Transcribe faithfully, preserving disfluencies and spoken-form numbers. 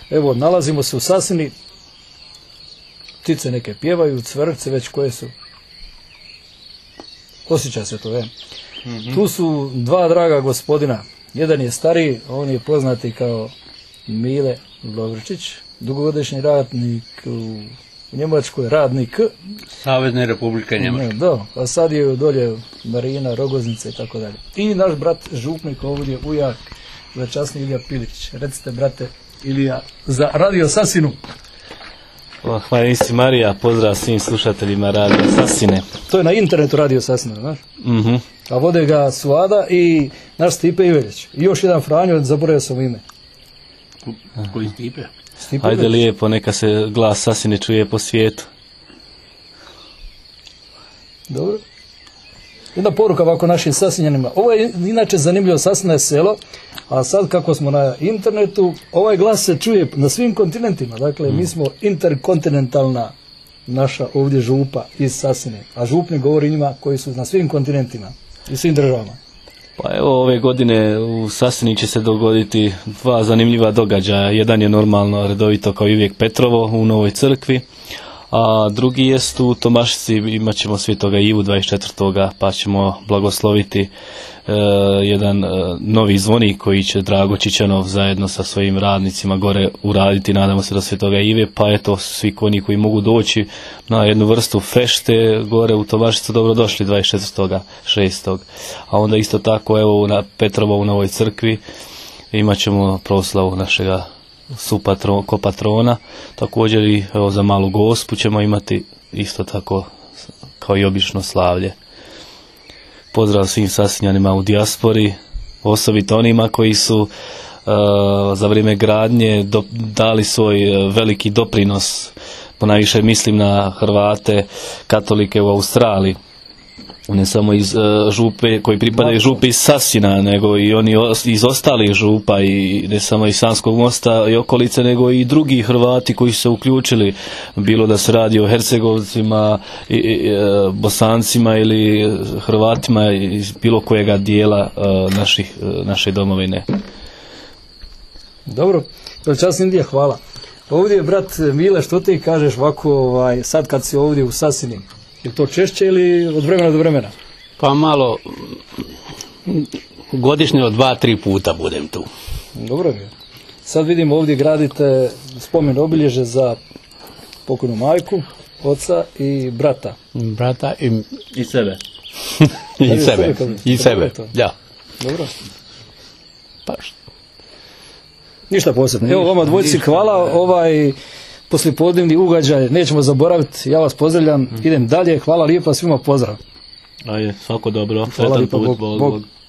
Evo, nalazimo se u Sasini, ptice neke pjevaju, cvrce već koje su. Osjeća se to, je. Mm-hmm. Tu su dva draga gospodina. Jedan je stariji, on je poznati kao Mile Lovričić, dugogodišnji radnik u Njemačkoj, radnik Savezne Republike Njemačke. Da, a sad je dolje Marina, Rogoznica i tako dalje. I naš brat župnik ovdje, ujak, začasni Ilija Pilić. Recite, brate Ilija, za Radio Sasinu. Hvala si Marija, pozdrav svim slušateljima Radio Sasine. To je na internetu Radio Sasina, znaš? Mhm. A vode ga Suada i naš Stipe Ivelić. I još jedan Franjo, zaboravio sam ime. Koji Stipe? Stipe Ajde Ivelić. lijepo, neka se glas Sasine čuje po svijetu. Dobro. Jedna poruka ovako našim Sasinjanima. Ovo je inače zanimljivo, Sasina je selo, a sad kako smo na internetu, ovaj glas se čuje na svim kontinentima. Dakle, mm. mi smo interkontinentalna naša ovdje župa iz Sasine. A župnik govori njima koji su na svim kontinentima i svim državama. Pa evo, ove godine u Sasini će se dogoditi dva zanimljiva događaja. Jedan je normalno redovito kao i uvijek Petrovo u Novoj crkvi, a drugi jest u Tomašici, imat ćemo Svetoga Ivu dvadeset četvrtoga pa ćemo blagosloviti e, jedan e, novi zvonik koji će Drago Čičanov zajedno sa svojim radnicima gore uraditi, nadamo se do Svetoga Ive, pa eto svi oni koji mogu doći na jednu vrstu fešte gore u Tomašicu, dobro došli dvadeset četvrtoga šestog A onda isto tako evo na Petrovo u Novoj crkvi imat ćemo proslavu našega supatro, kopatrona, također i evo, za Malu Gospu ćemo imati isto tako kao i obično slavlje. Pozdrav svim Sasinjanima u dijaspori, osobito onima koji su uh, za vrijeme gradnje do, dali svoj uh, veliki doprinos, ponajviše mislim na Hrvate, katolike u Australiji. Ne samo iz uh, župe koji pripadaju župi iz Sasina, nego i oni os, iz ostalih župa i ne samo iz Sanskog Mosta i okolice, nego i drugi Hrvati koji su se uključili, bilo da se radi o Hercegovcima, i, i, Bosancima ili Hrvatima iz bilo kojega dijela uh, naših, uh, naše domovine. Dobro, čast Indija, hvala. Ovdje je brat Mile, što ti kažeš ovako, ovaj, sad kad si ovdje u Sasini? Je to češće ili od vremena do vremena? Pa malo, godišnje od dva, tri puta budem tu. Dobro je. Sad vidim ovdje gradite spomen obilježe za pokojnu majku, oca i brata. Brata i, I sebe. I sebe. I sebe, ja. Dobro. Pa ništa posebno. Evo vama dvojci hvala, ovaj poslijepodnevni ugađaj nećemo zaboraviti, ja vas pozdravljam, idem dalje, hvala lijepa svima, pozdrav. Ajde, svako dobro, Hvala sretan lijepa, put, Bog, Bog, Bog. Bog.